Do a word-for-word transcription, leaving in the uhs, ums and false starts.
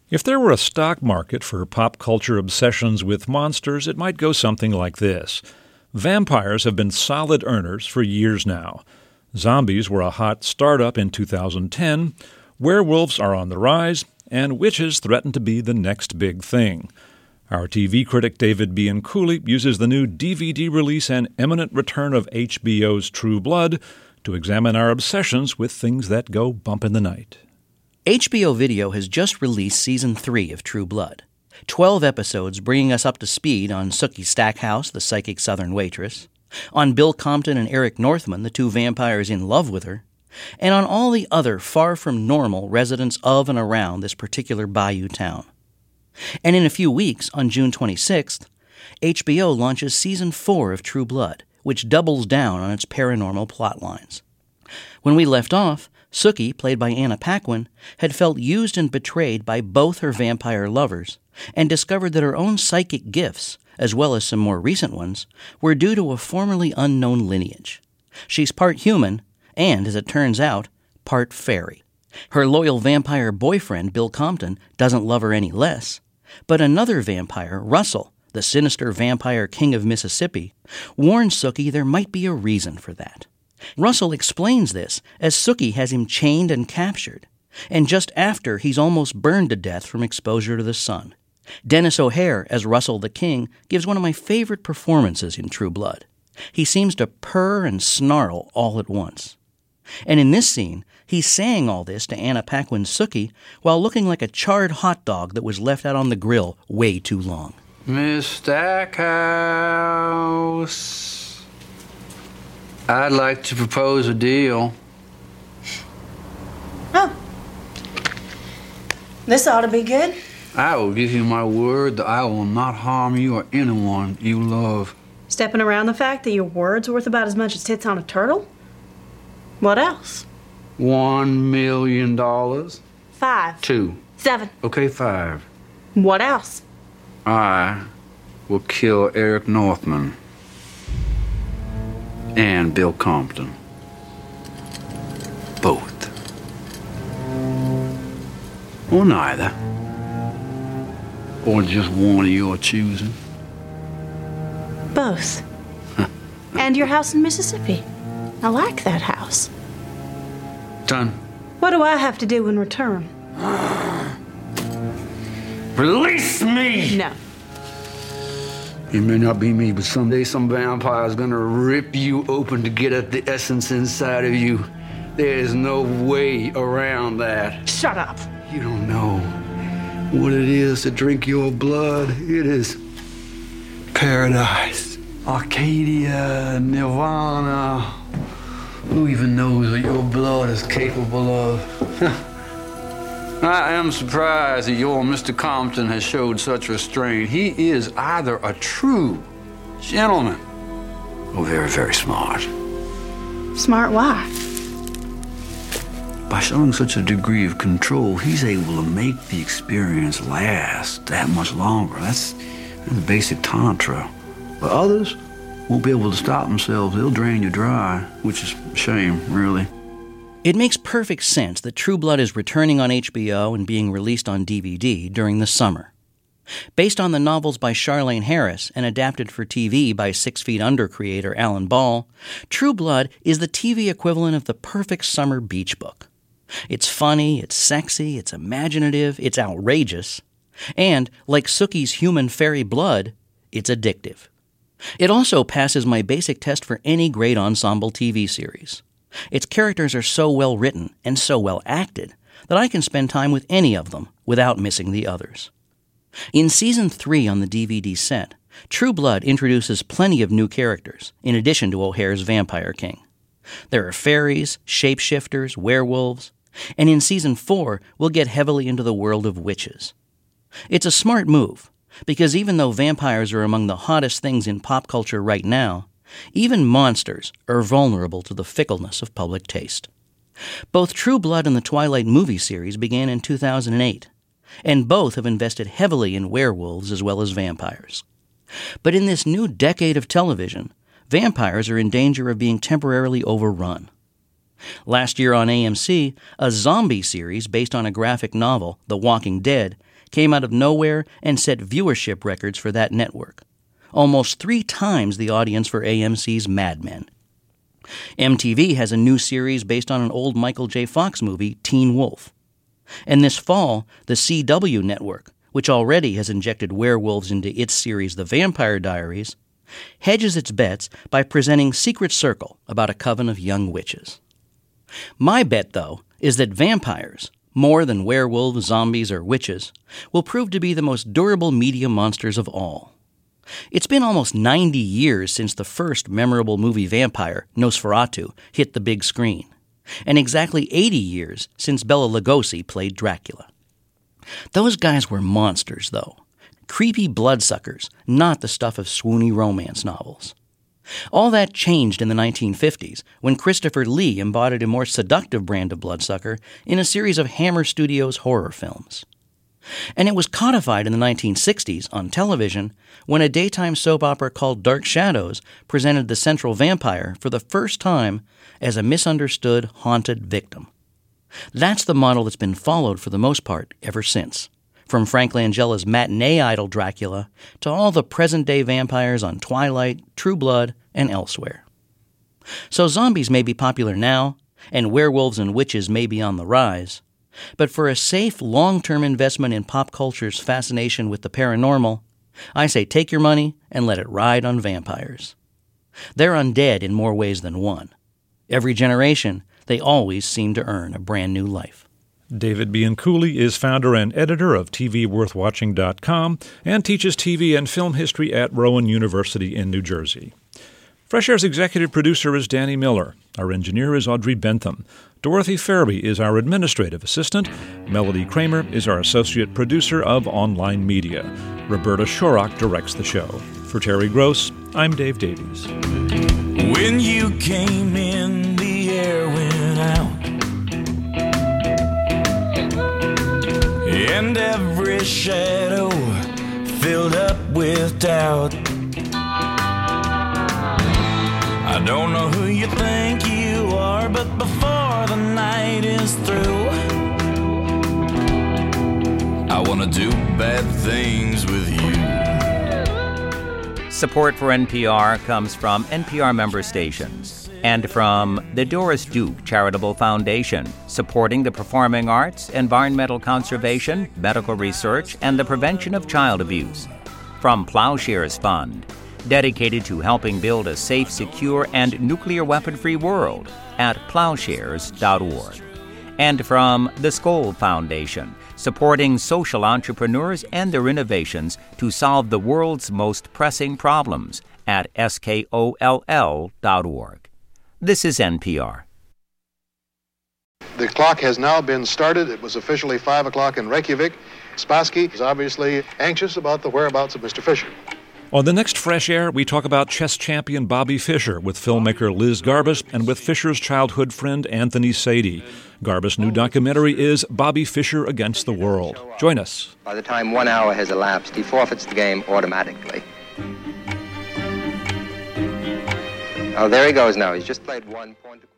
If there were a stock market for pop culture obsessions with monsters, it might go something like this. Vampires have been solid earners for years now. Zombies were a hot startup in two thousand ten, werewolves are on the rise, and witches threaten to be the next big thing. Our T V critic David Bianculli uses the new D V D release and imminent return of H B O's True Blood to examine our obsessions with things that go bump in the night. H B O Video has just released Season three of True Blood. Twelve episodes bringing us up to speed on Sookie Stackhouse, the psychic Southern waitress, on Bill Compton and Eric Northman, the two vampires in love with her, and on all the other far-from-normal residents of and around this particular bayou town. And in a few weeks, on June twenty-sixth, H B O launches Season four of True Blood, which doubles down on its paranormal plot lines. When we left off, Sookie, played by Anna Paquin, had felt used and betrayed by both her vampire lovers and discovered that her own psychic gifts, as well as some more recent ones, were due to a formerly unknown lineage. She's part human and, as it turns out, part fairy. Her loyal vampire boyfriend, Bill Compton, doesn't love her any less, but another vampire, Russell, the sinister vampire king of Mississippi, warns Sookie there might be a reason for that. Russell explains this as Sookie has him chained and captured, and just after he's almost burned to death from exposure to the sun. Dennis O'Hare, as Russell the King, gives one of my favorite performances in True Blood. He seems to purr and snarl all at once. And in this scene, he's saying all this to Anna Paquin's Sookie while looking like a charred hot dog that was left out on the grill way too long. Miss Stackhouse, I'd like to propose a deal. Oh. This ought to be good. I will give you my word that I will not harm you or anyone you love. Stepping around the fact that your word's worth about as much as tits on a turtle? What else? One million dollars. Five. Two. Seven. Okay, five. What else? I will kill Eric Northman and Bill Compton. Both. Or neither. Or just one of your choosing. Both. And your house in Mississippi. I like that house. Done. What do I have to do in return? Release me! No. It may not be me, but someday some vampire's gonna rip you open to get at the essence inside of you. There's no way around that. Shut up. You don't know what it is to drink your blood. It is paradise, Arcadia, Nirvana. Who even knows what your blood is capable of? I am surprised that your Mister Compton has showed such restraint. He is either a true gentleman or very, very smart. Smart why? By showing such a degree of control, he's able to make the experience last that much longer. That's, that's basic tantra. But others won't be able to stop themselves. They'll drain you dry, which is a shame, really. It makes perfect sense that True Blood is returning on H B O and being released on D V D during the summer. Based on the novels by Charlaine Harris and adapted for T V by Six Feet Under creator Alan Ball, True Blood is the T V equivalent of the perfect summer beach book. It's funny, it's sexy, it's imaginative, it's outrageous, and, like Sookie's human fairy blood, it's addictive. It also passes my basic test for any great ensemble T V series. Its characters are so well written and so well acted that I can spend time with any of them without missing the others. In Season three on the D V D set, True Blood introduces plenty of new characters, in addition to O'Hare's Vampire King. There are fairies, shapeshifters, werewolves, and in Season four, we'll get heavily into the world of witches. It's a smart move, because even though vampires are among the hottest things in pop culture right now, even monsters are vulnerable to the fickleness of public taste. Both True Blood and the Twilight movie series began in two thousand eight, and both have invested heavily in werewolves as well as vampires. But in this new decade of television, vampires are in danger of being temporarily overrun. Last year on A M C, a zombie series based on a graphic novel, The Walking Dead, came out of nowhere and set viewership records for that network, almost three times the audience for A M C's Mad Men. M T V has a new series based on an old Michael J. Fox movie, Teen Wolf. And this fall, the C W network, which already has injected werewolves into its series The Vampire Diaries, hedges its bets by presenting Secret Circle about a coven of young witches. My bet, though, is that vampires, more than werewolves, zombies, or witches, will prove to be the most durable media monsters of all. It's been almost ninety years since the first memorable movie vampire, Nosferatu, hit the big screen, and exactly eighty years since Bela Lugosi played Dracula. Those guys were monsters, though. Creepy bloodsuckers, not the stuff of swoony romance novels. All that changed in the nineteen fifties when Christopher Lee embodied a more seductive brand of bloodsucker in a series of Hammer Studios horror films. And it was codified in the nineteen sixties on television when a daytime soap opera called Dark Shadows presented the central vampire for the first time as a misunderstood, haunted victim. That's the model that's been followed for the most part ever since, from Frank Langella's matinee idol Dracula to all the present-day vampires on Twilight, True Blood, and elsewhere. So zombies may be popular now, and werewolves and witches may be on the rise, but for a safe, long-term investment in pop culture's fascination with the paranormal, I say take your money and let it ride on vampires. They're undead in more ways than one. Every generation, they always seem to earn a brand new life. David Bianculli is founder and editor of T V Worth Watching dot com and teaches T V and film history at Rowan University in New Jersey. Fresh Air's executive producer is Danny Miller. Our engineer is Audrey Bentham. Dorothy Fairby is our administrative assistant. Melody Kramer is our associate producer of online media. Roberta Shorrock directs the show. For Terry Gross, I'm Dave Davies. When you came in, the air went out, and every shadow filled up with doubt. I don't know who you think you are, but before the night is through, I want to do bad things with you. Support for N P R comes from N P R member stations and from the Doris Duke Charitable Foundation, supporting the performing arts, environmental conservation, medical research, and the prevention of child abuse. From Plowshares Fund, dedicated to helping build a safe, secure, and nuclear weapon-free world at plowshares dot org. And from the Skoll Foundation, supporting social entrepreneurs and their innovations to solve the world's most pressing problems at skoll dot org. This is N P R. The clock has now been started. It was officially five o'clock in Reykjavik. Spassky is obviously anxious about the whereabouts of Mister Fisher. On the next Fresh Air, we talk about chess champion Bobby Fischer with filmmaker Liz Garbus and with Fischer's childhood friend Anthony Sadie. Garbus' new documentary is Bobby Fischer Against the World. Join us. By the time one hour has elapsed, he forfeits the game automatically. Oh, there he goes now. He's just played one point.